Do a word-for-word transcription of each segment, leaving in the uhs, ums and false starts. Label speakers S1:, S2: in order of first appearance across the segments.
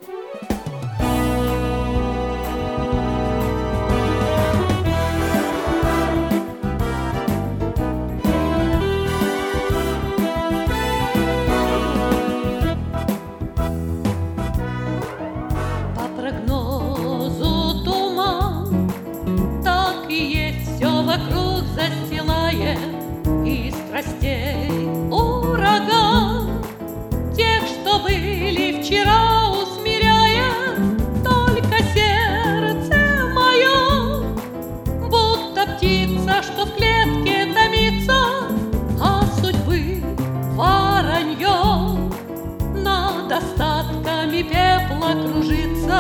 S1: По прогнозу туман, так и есть, все вокруг застилает, и страстей ураган. Тех, что были вчера, усмиряет только сердце мое, будто птица, что в клетке томится, а судьбы воронье над остатками пепла кружится.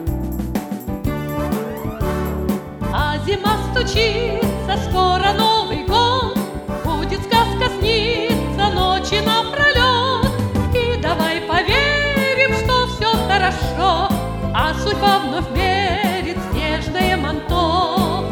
S1: А зима стучится, скоро Новый год, будет сказка сниться ночи напролет. И давай поверим, что все хорошо, а судьба вновь мерит снежное манто.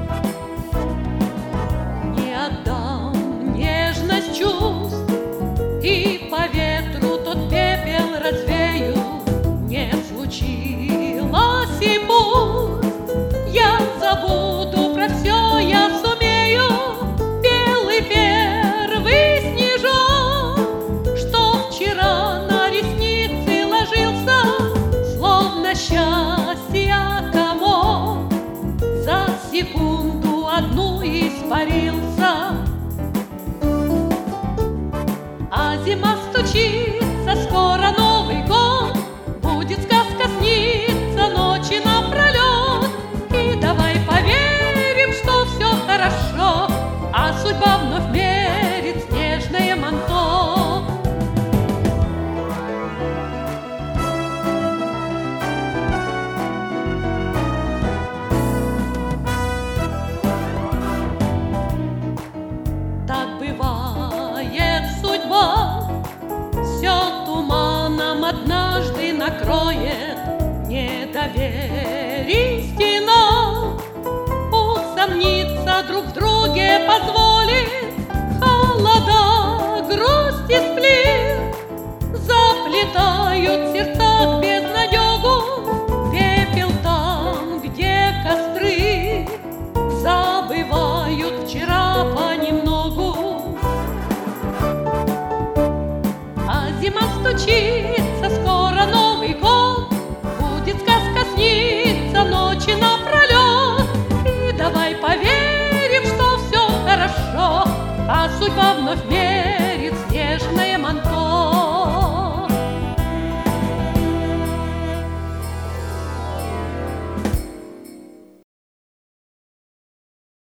S1: Не отдам нежность чувств, и по ветру тот пепел развею. Не случилось и пусть я забуду про все, я сумею. Белый первый снежок, что вчера на ресницы ложился, словно счастье комок, за секунду одну испарился. А зима стучится, скоро Новый год, будет сказка сниться ночи напролет. И давай поверим, что все хорошо, а судьба вновь мерит снежное манто. Так бывает судьба, все туманом однажды накроет. Не доверись стена, усомниться друг в друге позволит.